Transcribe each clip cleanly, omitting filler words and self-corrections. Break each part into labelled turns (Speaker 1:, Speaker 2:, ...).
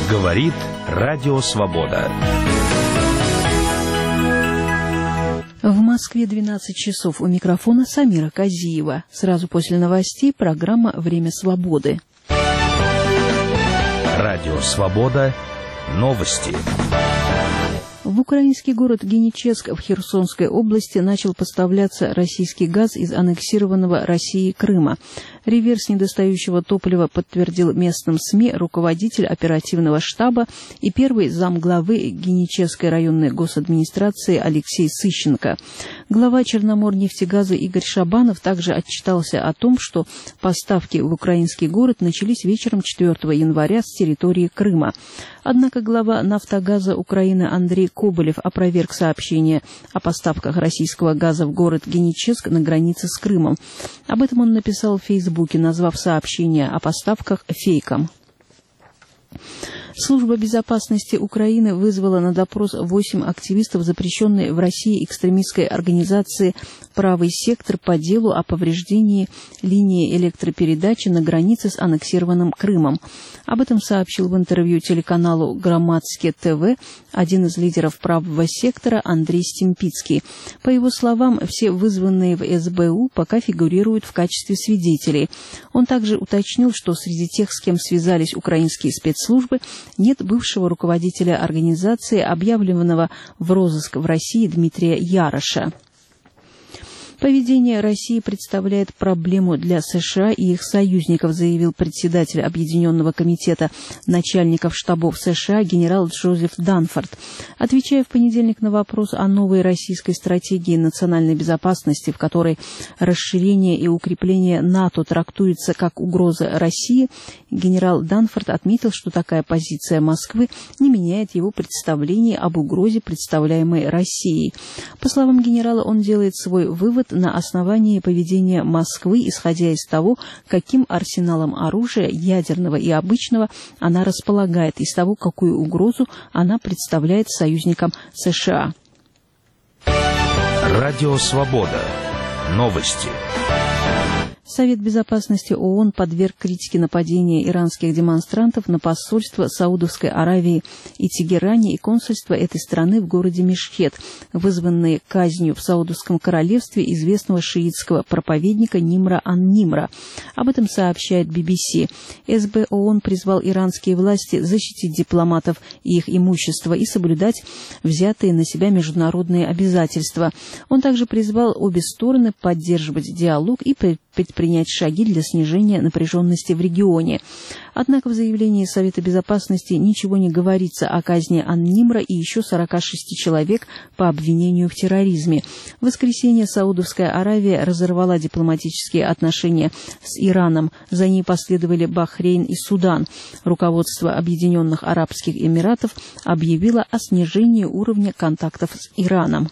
Speaker 1: Говорит Радио Свобода.
Speaker 2: В Москве 12 часов. У микрофона Самира Казиева. Сразу после новостей программа «Время свободы».
Speaker 1: Радио Свобода. Новости.
Speaker 2: В украинский город Геническ в Херсонской области начал поставляться российский газ из аннексированного Россией Крыма. Реверс недостающего топлива подтвердил местным СМИ руководитель оперативного штаба и первый замглавы Генической районной госадминистрации Алексей Сыщенко. Глава Черноморнефтегаза Игорь Шабанов также отчитался о том, что поставки в украинский город начались вечером 4 января с территории Крыма. Однако глава «Нафтогаза Украины» Андрей Коболев опроверг сообщение о поставках российского газа в город Геническ на границе с Крымом. Об этом он написал в Фейсбуке, назвав сообщение о поставках фейком. Служба безопасности Украины вызвала на допрос 8 активистов запрещенной в России экстремистской организации «Правый сектор» по делу о повреждении линии электропередачи на границе с аннексированным Крымом. Об этом сообщил в интервью телеканалу «Громадске ТВ» один из лидеров «Правого сектора» Андрей Стемпицкий. По его словам, все вызванные в СБУ пока фигурируют в качестве свидетелей. Он также уточнил, что среди тех, с кем связались украинские спецслужбы, нет бывшего руководителя организации, объявленного в розыск в России Дмитрия Яроша. Поведение России представляет проблему для США и их союзников, заявил председатель Объединенного комитета начальников штабов США генерал Джозеф Данфорд. Отвечая в понедельник на вопрос о новой российской стратегии национальной безопасности, в которой расширение и укрепление НАТО трактуется как угроза России, генерал Данфорд отметил, что такая позиция Москвы не меняет его представлений об угрозе, представляемой Россией. По словам генерала, он делает свой вывод на основании поведения Москвы, исходя из того, каким арсеналом оружия, ядерного и обычного, она располагает, из того, какую угрозу она представляет союзникам США.
Speaker 1: Радио Свобода. Новости.
Speaker 2: Совет безопасности ООН подверг критике нападения иранских демонстрантов на посольство Саудовской Аравии и Тегеране и консульство этой страны в городе Мешхед, вызванные казнью в Саудовском королевстве известного шиитского проповедника Нимра ан-Нимра. Об этом сообщает BBC. СБ ООН призвал иранские власти защитить дипломатов и их имущество и соблюдать взятые на себя международные обязательства. Он также призвал обе стороны поддерживать диалог и предпринять шаги для снижения напряженности в регионе. Однако в заявлении Совета Безопасности ничего не говорится о казни ан-Нимра и еще 46 человек по обвинению в терроризме. В воскресенье Саудовская Аравия разорвала дипломатические отношения с Ираном. За ней последовали Бахрейн и Судан. Руководство Объединенных Арабских Эмиратов объявило о снижении уровня контактов с Ираном.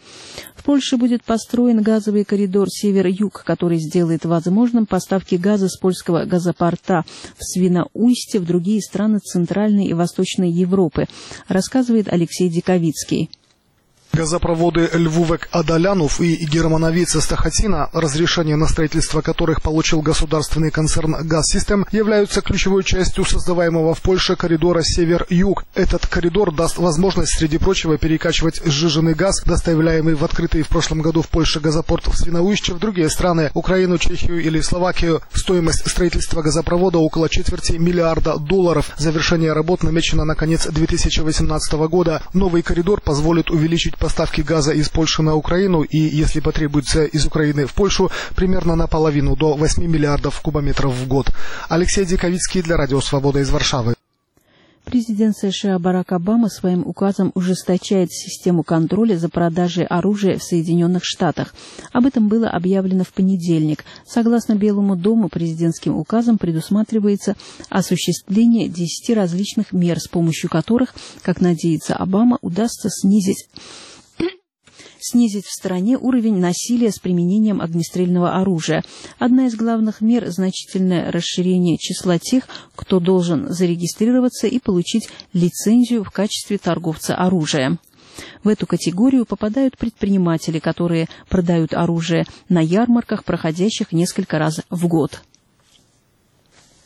Speaker 2: В Польше будет построен газовый коридор север-юг, который сделает возможным поставки газа с польского газопорта в Свиноujście в другие страны Центральной и Восточной Европы, рассказывает Алексей Диковицкий.
Speaker 3: Газопроводы Львовек-Адалянов и Германовица-Стахатина, разрешение на строительство которых получил государственный концерн «Газсистем», являются ключевой частью создаваемого в Польше коридора север-юг. Этот коридор даст возможность, среди прочего, перекачивать сжиженный газ, доставляемый в открытый в прошлом году в Польше газопорт в Свиноujście, в другие страны, Украину, Чехию или Словакию. Стоимость строительства газопровода около $250 миллиарда. Завершение работ намечено на конец 2018 года. Новый коридор позволит увеличить поставки газа из Польши на Украину и, если потребуется, из Украины в Польшу, примерно наполовину, до 8 миллиардов кубометров в год. Алексей Диковицкий для Радио Свобода из Варшавы.
Speaker 2: Президент США Барак Обама своим указом ужесточает систему контроля за продажей оружия в Соединенных Штатах. Об этом было объявлено в понедельник. Согласно Белому дому, президентским указом предусматривается осуществление 10 различных мер, с помощью которых, как надеется Обама, удастся снизить в стране уровень насилия с применением огнестрельного оружия. Одна из главных мер – значительное расширение числа тех, кто должен зарегистрироваться и получить лицензию в качестве торговца оружием. В эту категорию попадают предприниматели, которые продают оружие на ярмарках, проходящих несколько раз в год.